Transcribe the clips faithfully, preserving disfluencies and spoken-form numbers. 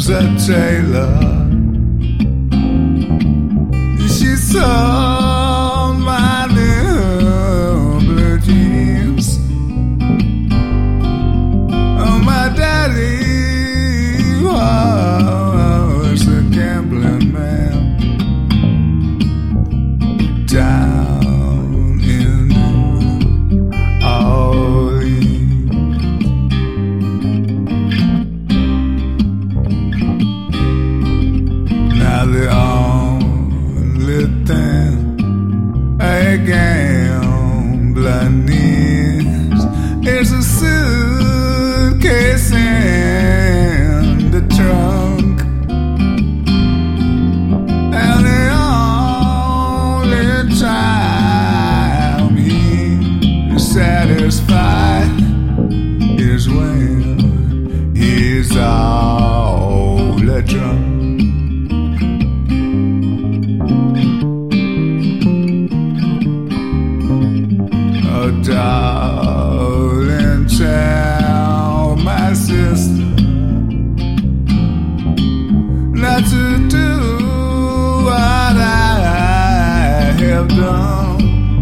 was a tailor. She saw my little blue jeans. Oh, my daddy was a gambling man down in New Orleans. Now the only thing a gambler needs is a suitcase in the trunk, and the only time he's satisfied is when he's all drunk. Oh, darling, tell my sister not to do what I have done,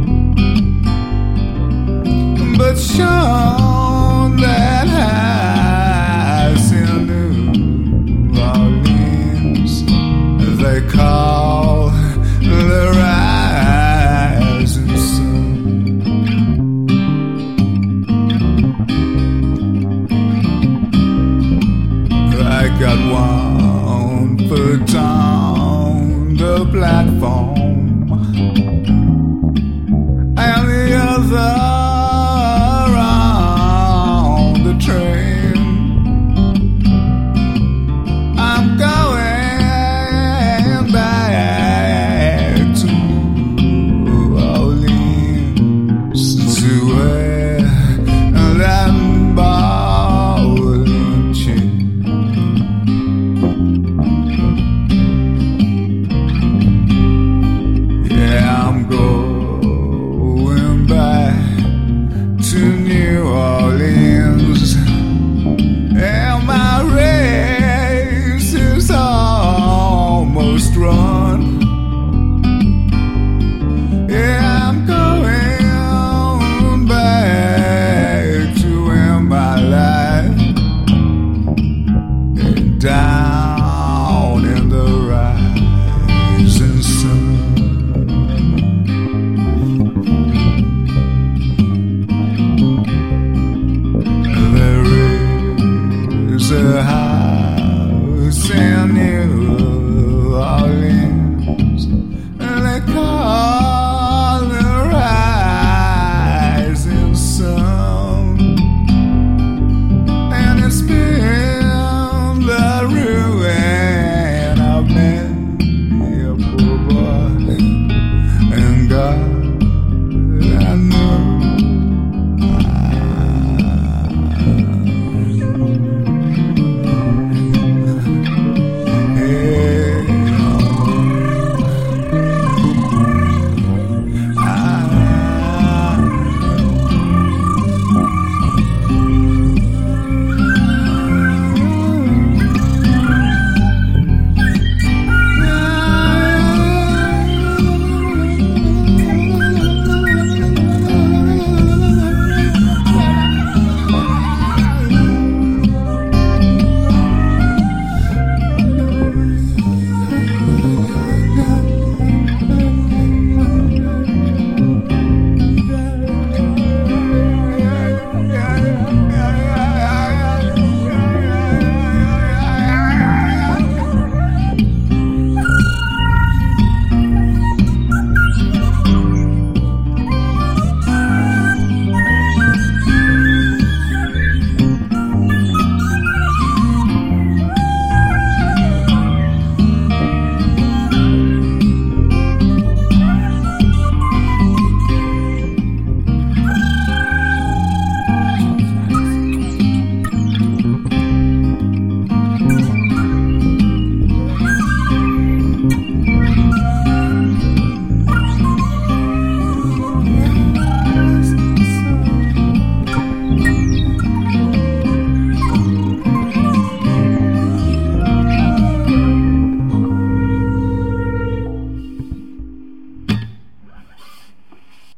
but show that house in New Orleans they call the rising sun. I got one foot on the platform and the other on the train. I'm going back to New Orleans to wear that ball and chain. Yeah, I'm going back to New Orleans, and my race is almost run. Yeah, I'm going back to end my life down in the rising sun. There is a house in New